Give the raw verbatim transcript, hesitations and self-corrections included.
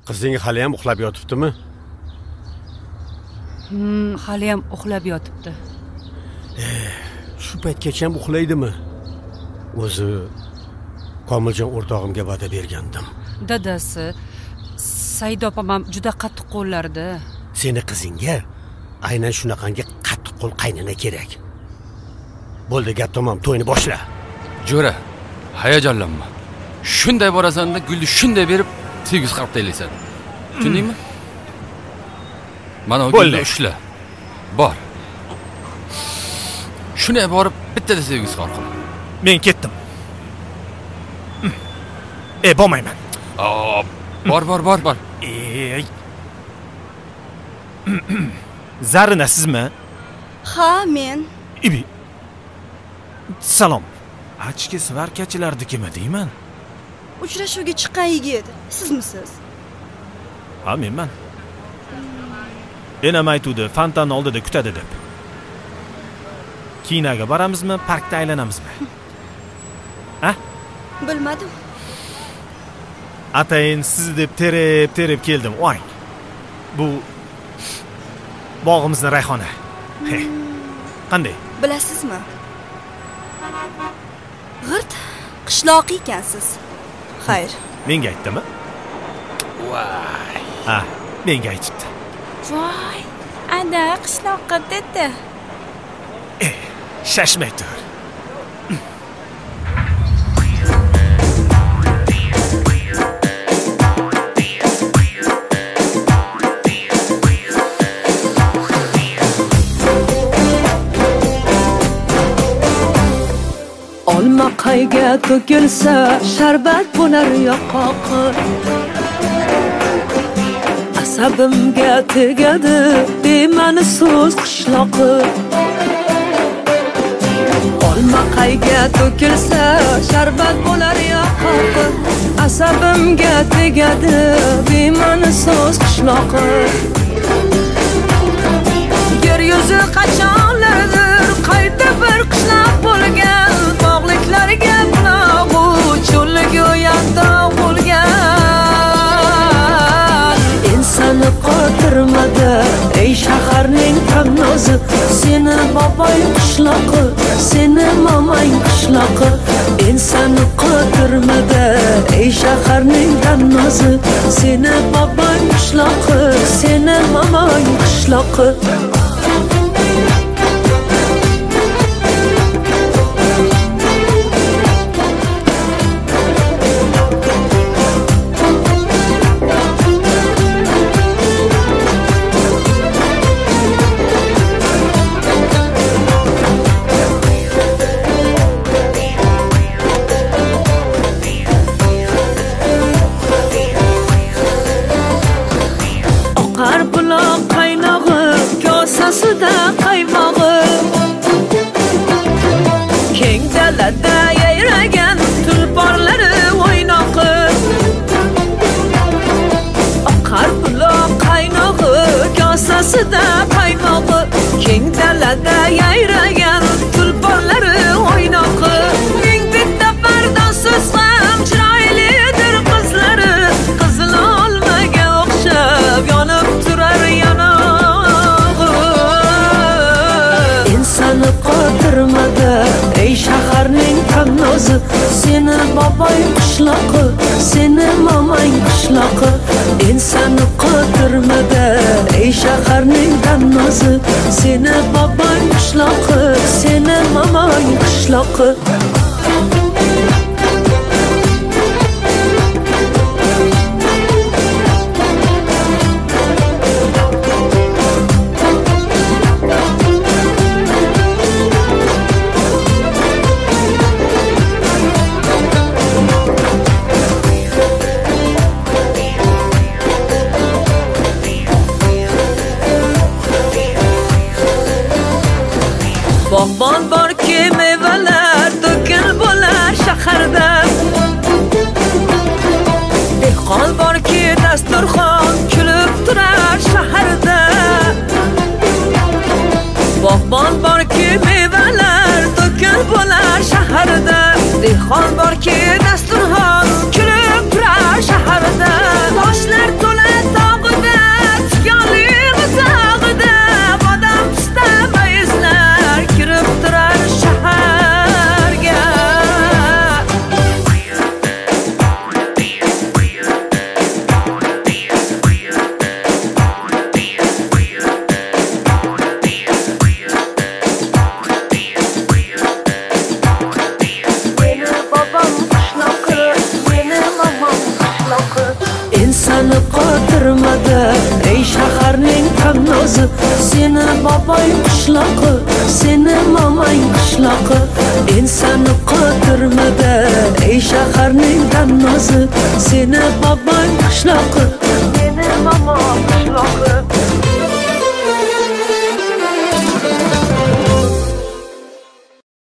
Qizing hali ham uxlab yotibdimi? Hmm, hali ham uxlab yotibdi. Eh, shu paytgacha ham uxlaydimi? O'zi Komiljon o'rtog'imga va'da bergandim. Dadasi, Saida opam ham juda qattiq qo'llarda. Seni qizingga aynan shunaqangi qattiq qo'l qaynana kerak. Bo'ldi, gap tamom, to'yni boshla. Jo'ra, hayajonlanma. Shunday borasan-da, gulni shunday berib, sevgisi qarab taylaysan. Tushundingmi? Mana gulni ushla. Bor. Shunday borib, bittada sevgisi qarab qil. Men ketdim. E, bormayman. Aa, bor, bor, bor, bor. Ey. Zarina sizmi? Ha, men. Ibi. Salom. Achki svarkachilardikimi deyman? Uchrashuvga chiqqan yigit, sizmisiz? Ha, menman. Enam aytuvdi, fontan oldida kutadi deb. Kinoga boramizmi, parkda aylanamizmi? Ha? Bilmadim. Atayin sizni deb terib, terib keldim. Voy. Bu bog'imizning rayhona. He. Qanday? Bilasizmi? G'irt qishloq ekansiz. Xayr. Menga aytdimi? Voy. Ha, menga aytibdi. Voy, ana qishloqqa dedi. Eh, shashmay tur. Olma qayga to'kilsa sharbat bo'lar yoqoqi. Asabimga tegadi bema'ni so'z qishloqi. Olma qayga to'kilsa sharbat bo'lar yoqoqi. Asabimga tegadi bema'ni so'z qishloqi. Yer yuzi qachonlardir qayta bir qishloq bo'lgan. Bog'liklarga bunog'u cho'lliga yanda bo'lgan. Insonni qotirmadi ey shaharning tannozi. Seni boboy qishloqi, seni momang qishloqi. Insonni qotirmadi ey shaharning tannozi. Seni boboy qishloqi, seni momang qishloqi. Kosasida qaymog'i keng dalada yayragan tulporlari o'ynoqi. Oqar buloq qaynog'i kosasida qaymog'i keng dalada yayragan tulporlari o'ynoqi. Ming bitta pardozsiz ham chiroylidir qizlari. Qizil olmaga o'xshab yonib turar yana. Seni qotirmadi ey shaharning tannozi. Seni boboy qishloqi, seni momang qishloqi. Insonni qotirmadi ey shaharning tannozi. Seni boboy qishloqi, seni momang qishloqi. Bog'bon borki mevalar to'kil bo'lar shaharda. Dehqon borki dasturxon kulib turar shaharda. Bog'bon borki mevalar to'kil bo'lar shaharda. Dehqon borki dasturxon kulib turar shaharda. Toshlar to'la seni boboy qishloqi, seni momang qishloqi. Insonni qotirmada ey shaharning tannozi, seni boboy qishloqi, seni momang qishloqi.